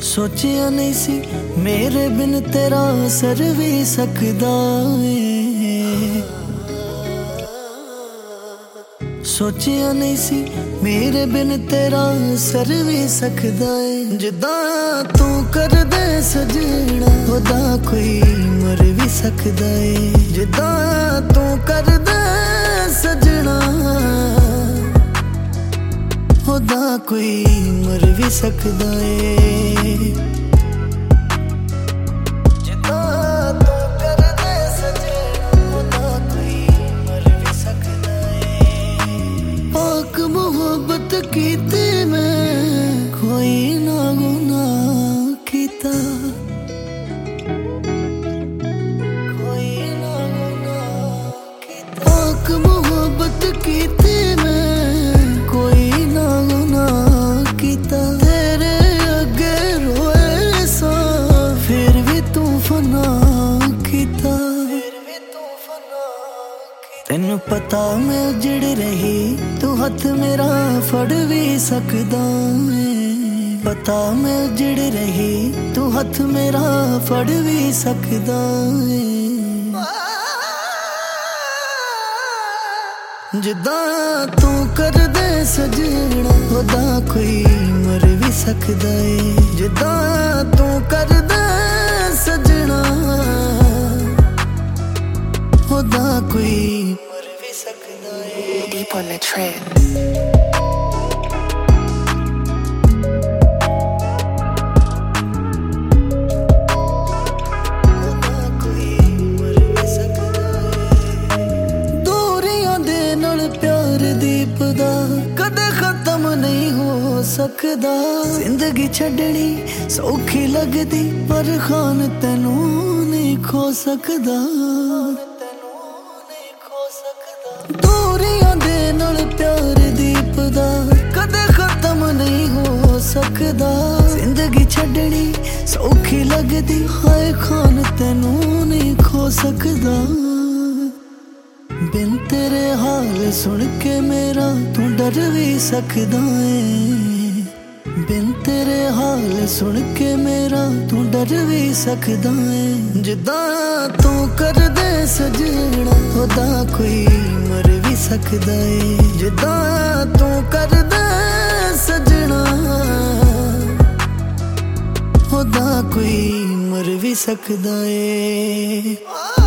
सोचिया नहीं सी मेरे बिन तेरा सर भी सकदा है। सोचिया नहीं सी मेरे बिन तेरा सर भी सकदा है। जिदा तू कर दे सजना ओदा कोई मर भी सकदा है। जिदा तू कर दे सजना ओदा कोई मर भी सकदा है। जिदा तू कर दे सजना ओदा कोई मर भी सकदा है। पाक मोहब्बत कीती मैं कोई ना गुनाह कीता, कोई ना गुनाह कीता। पाक मोहब्बत कीती मैं कोई ना गुनाह कीता। तेरे अगे रोए सा फिर भी तू फना कीता, फिर भी तू फना कीता। तैनू पता मैं उजड़ रही तू हथ मेरा फड़ भी सकदा है। पता मैं उजड़ रही तू हथ मेरा फड़ भी सकदा है। जिदा तू कर दे सजना ओदा कोई मर भी सकदा है। जिदा तू कर दे सजना ओदा कोई मर भी सकदा है। Deep on the trend. कदे खत्म नहीं हो सकदा। जिंदगी छड़नी सौखी लगदी पर खान तैनू नहीं खो सकदा। दूरियां दे नाल प्यार दीपदा कदे खत्म नहीं हो सकदा। जिंदगी छड़नी सौखी लगदी हाय खान तैनू नहीं खो सकदा। बिन तेरे हाल सुन के मेरा तू डर भी सकदा है। बिन तेरे हाल सुन के मेरा तू डर भी सकदा है। जिदा तू कर दे सजना ओदा कोई मर भी सकदा है। जिदा तू कर दे सजना ओदा कोई मर भी सकदा है।